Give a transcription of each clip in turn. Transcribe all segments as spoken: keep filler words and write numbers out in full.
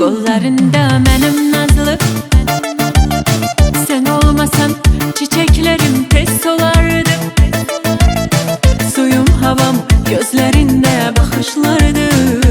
Kollarında mənim nazlı, sen olmasan çiçeklerim tez solardı. Suyum havam gözlerinde bakışlardı.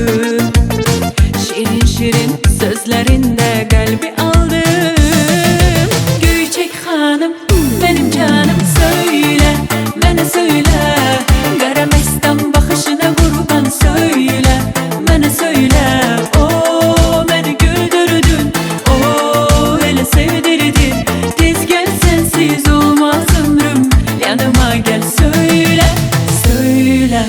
Şirin şirin sözlerinde kalbi aldım. Göyçek hanım benim canım, söyle bana söyle. Kara mestan bakışına kurban, söyle bana söyle. O beni güldürdün, o hele sevdirdin. Tez gel sensiz olmaz ömrüm, yanıma gel söyle söyle.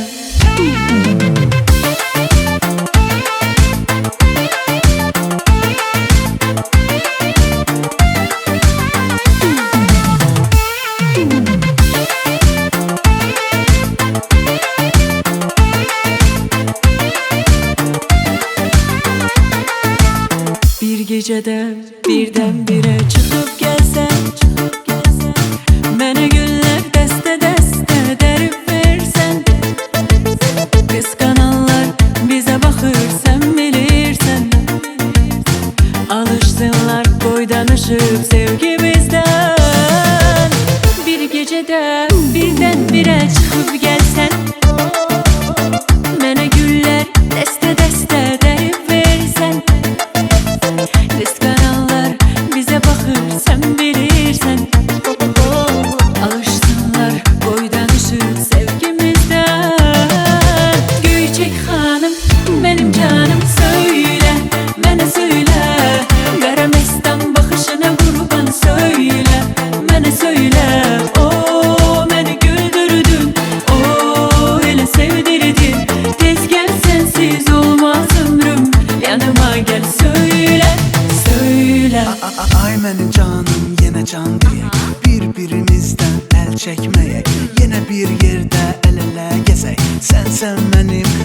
Bir gecede birdenbire çıkıp gelsen, bana güller deste deste derip versen. Kıskananlar bize bakır sen bilirsen. Alışsınlar boydan ışıp sevgimizden. Bir gecede birdenbire çıkıp gelsen, bana güller deste deste derip versen. Kıskananlar bize bakır sen bilirsen. Alışsınlar boydan ışık sevgimizden. Göyçek hanım benim canım, söyle bana söyle. Kara mestan bakışına kurban, söyle bana söyle. O beni güldürdün, o hele sevdirdin. Tez gel sensiz olmaz ömrüm, yanıma gel söyle söyle. Ay mənim canım yenə can deyək, bir-birimizdən əl çəkməyək, yenə bir yerdə əl-ələ gəzək. Sənsən mənim